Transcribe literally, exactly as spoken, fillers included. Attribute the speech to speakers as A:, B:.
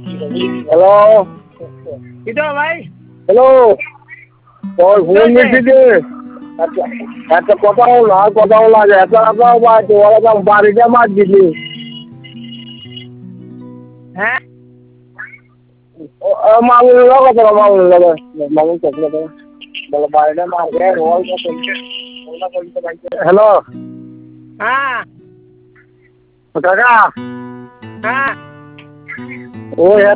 A: hello
B: কিটা ভাই
A: hello তোর ফোন দিচ্ছি আচ্ছা একটা কথা হলো আর কথা হলো আজ এত আপনার বাড়িতে ওরা বাড়িতে মাছ দিলি
B: হ্যাঁ
A: মামুনের কথা না মামুনের কথা মামুন চকলে বলো বাড়িতে মাছ হ্যালো
B: হ্যাঁ
A: কাকা
B: হ্যাঁ
A: ওই